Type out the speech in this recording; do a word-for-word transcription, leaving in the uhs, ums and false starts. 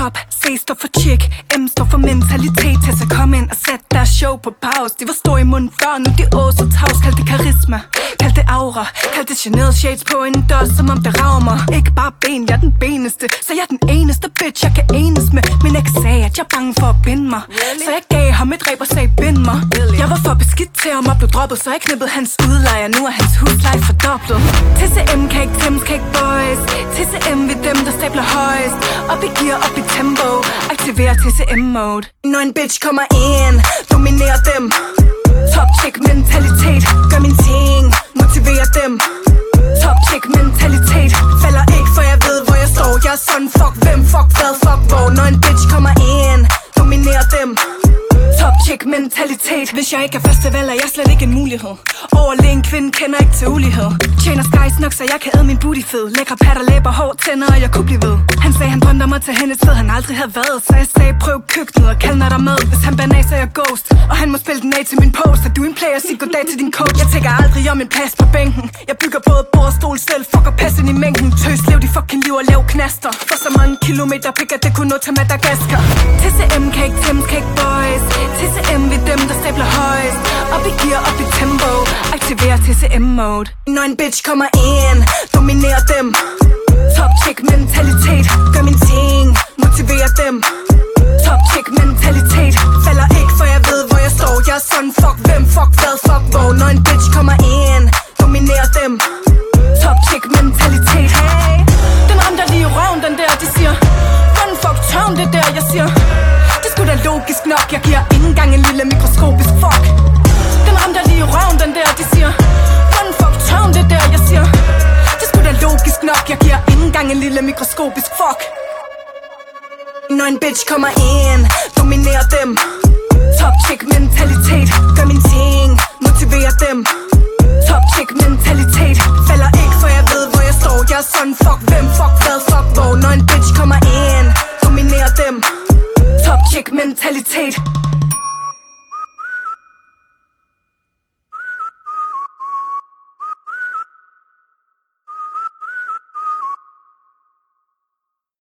top, C står for chick, M står for mentalitet. Til så kom ind og sæt deres show på pause. De var store i munden før, nu de åh så tavs. Kald det karisma, kald det aura, kald det Chanel shades på en dør, som om det rager mig. Ikke bare ben, jeg er den beneste, så jeg er den eneste bitch, jeg kan enes med. Min ex sagde, at jeg er bange for at binde mig, så jeg gav ham et ræb og sagde, bind mig. Jeg var for beskidt til ham og blev droppet, så jeg knippede hans udlejer. Nu er hans husleje fordoblet. T C M kan ikke tæmmes, kan ikke boys. T C M ved dem, der stabler højst. Op i gear, op i tempo. Aktiver T C M-mode. Når en bitch kommer ind, dominerer dem. Top chick mentalitet, gør min ting, motiverer dem. Top chick mentalitet, falder ikke, for jeg ved, hvor jeg står. Jeg er sådan, fuck hvem, fuck hvad, fuck hvor. Når en bitch kommer ind, dominerer dem. Top chick mentalitet. Hvis jeg ikke er festival, er jeg slet ikke en mulighed. Overlegen kvinde kender ikke til ulighed. Tjener skies nok, så jeg kan æde min booty fed. Lækre patter, læber, hår, tænder, og jeg kunne blive ved. Han sagde, han drømte om at tage hen et sted, han aldrig havde været. Så jeg sagde, prøv køkkenet og kald når der mad. Hvis han baner af, så er jeg ghost. Og han må spille den af til min post. Og du er en player, sig goddag til din coach. Jeg tænker aldrig om en plads på bænken. Jeg bygger både bord og stol selv. Fuck og passe ind i mængden. Tøs, lev de fucking liv og lav knaster. For så mange kilometer pikker, det kunne nå til Madagaskar. T C M kan ikke tæmmes, kan ikke boys. T C M ved dem, der stabler højst. Op i gear, op i tempo. Aktiver T C M-mode. Når en bitch kommer ind, dominerer dem. Top chick mentalitet, gør min ting, motiverer dem. Top chick mentalitet, falder ikke, for jeg ved, hvor jeg står. Jeg er sådan, fuck hvem, fuck hvad, fuck hvor. Når en bitch kommer ind, dominerer dem. Top chick mentalitet, hey. Den ramte jeg lige i røven, den der, de siger. Hvordan fuck tørn det der, jeg siger. Det skulle da logisk nok, jeg giver ikke engang en lille mikroskopisk fuck. Den ramte jeg lige i røven, den der, de siger. Hvordan fuck tørn det der, jeg siger. Det skulle da logisk nok, jeg giver ikke engang en lille mikroskopisk fuck. Når en bitch kommer ind, dominerer dem. Top chick mentalitet, gør min ting, motiverer dem. Top chick mentalitet.